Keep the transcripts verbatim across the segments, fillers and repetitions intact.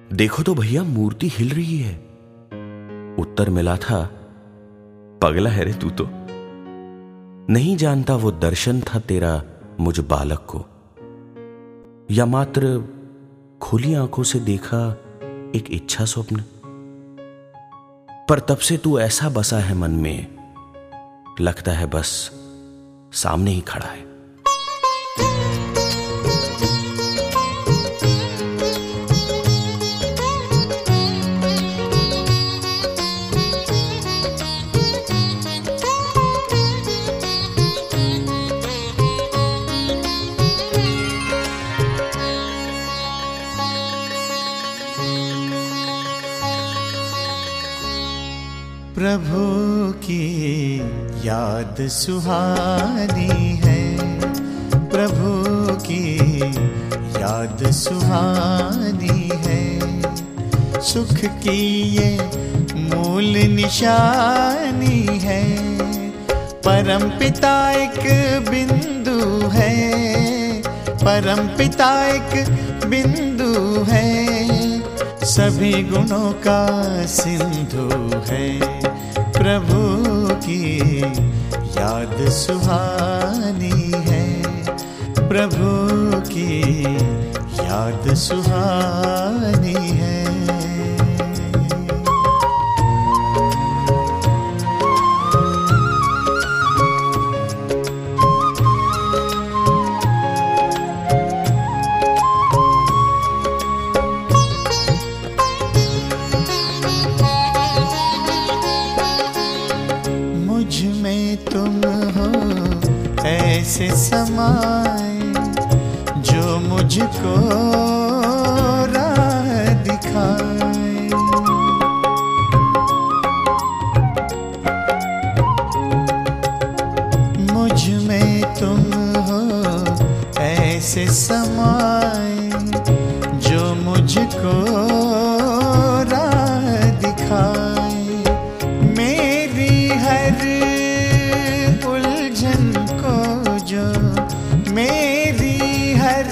देखो तो भैया मूर्ति हिल रही है। उत्तर मिला था, पगला है रे तू तो, नहीं जानता वो दर्शन था तेरा मुझ बालक को, या मात्र खुली आंखों से देखा एक इच्छा स्वप्न। पर तब से तू ऐसा बसा है मन में, लगता है बस सामने ही खड़ा है। प्रभु की याद सुहानी है, प्रभु की याद सुहानी है, सुख की ये मूल निशानी है। परम पिता एक बिंदु है, परम पिता एक बिंदु है, सभी गुणों का सिंधु है। प्रभु की याद सुहानी है, प्रभु की याद सुहानी है। ऐसे समाए जो मुझको राह दिखाए, मुझ में तुम हो ऐसे समाए जो मुझको राह दिखाए। मेरी हर उलझन को जो, मेरी हर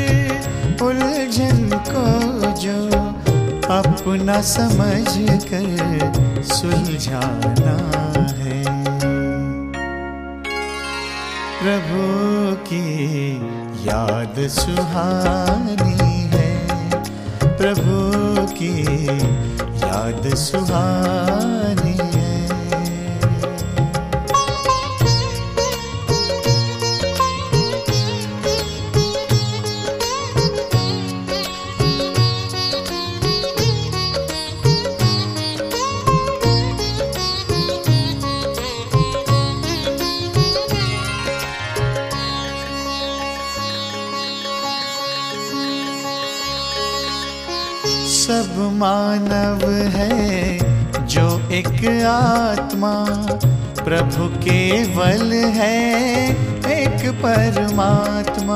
उलझन को जो अपना समझ कर सुलझाना है। प्रभु की याद सुहानी है, प्रभु की याद सुहानी है। सब मानव है जो एक आत्मा, प्रभु केवल है एक परमात्मा।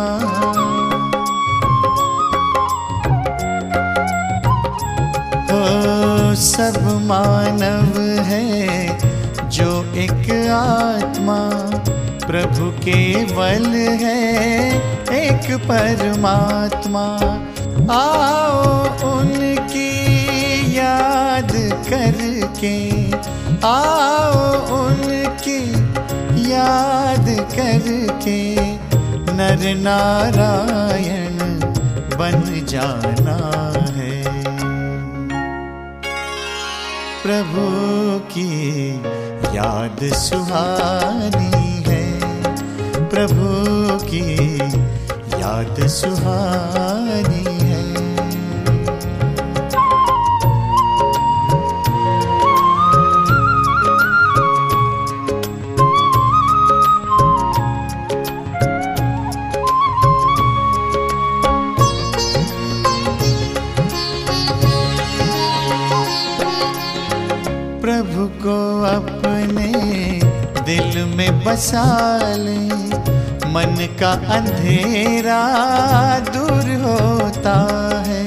हो सब मानव है जो एक आत्मा, प्रभु केवल है एक परमात्मा। आओ उनकी याद करके, आओ उनकी याद करके नर नारायण बन जाना है। प्रभु की याद सुहानी है, प्रभु की याद सुहानी है। प्रभु को अपने दिल में बसा ले, मन का अंधेरा दूर होता है।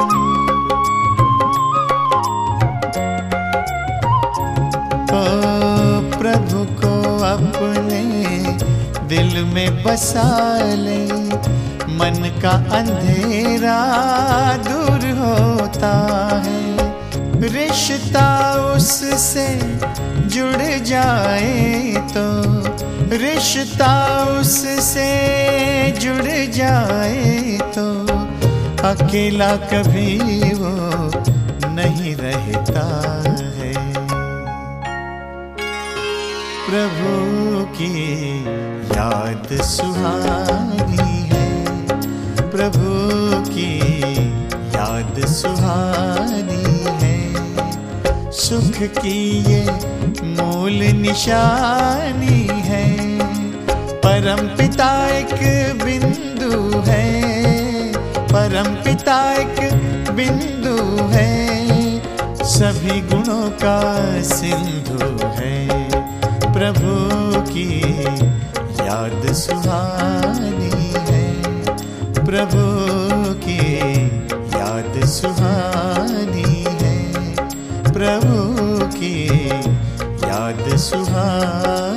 ओ प्रभु को अपने दिल में बसा ले, मन का अंधेरा दूर होता जुड़ जाए तो रिश्ता उससे जुड़ जाए तो अकेला कभी वो नहीं रहता है। प्रभु की याद सुहानी है, प्रभु की याद सुहानी है। सुख की ये मूल निशानी है, परम पिता एक बिंदु है, परम पिता एक बिंदु है, सभी गुणों का सिंधु है। प्रभु की याद सुहानी है, प्रभु की याद सुहानी है, प्रभु की याद सुहानी।